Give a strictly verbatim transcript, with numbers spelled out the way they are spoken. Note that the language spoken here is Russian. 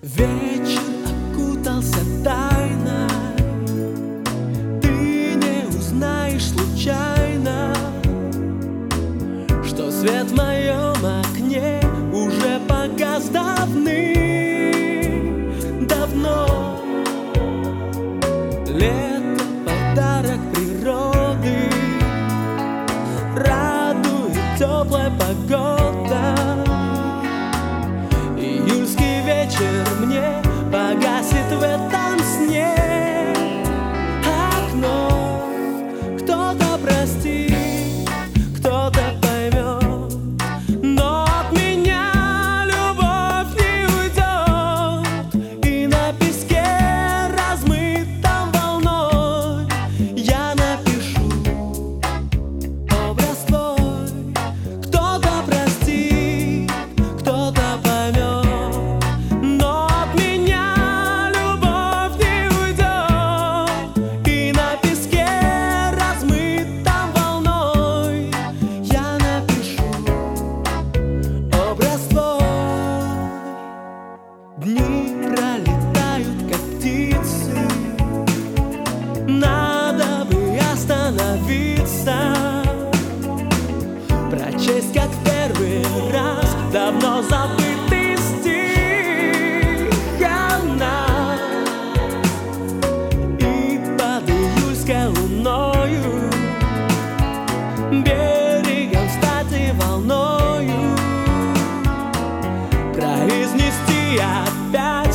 Вечер окутался тайной, ты не узнаешь случайно, что свет в моем окне уже погас давным-давно. Лето — подарок природы, радует теплая погода. Июльский вечер мне погасит в этом сне окно. Кто-то простит, кто-то поймет, но от меня любовь не уйдет. И на песке, размытом волной, я напишу образ твой. Кто-то простит, кто-то поймет, но от меня любовь не уйдет. И на песке, размытом волной, я напишу образ твой. Дни пролетают, как птицы, надо бы остановиться, прочесть, как в первый раз, давно забытый стих о нас. И под июльской луною, берегом стать и волною, произнести опять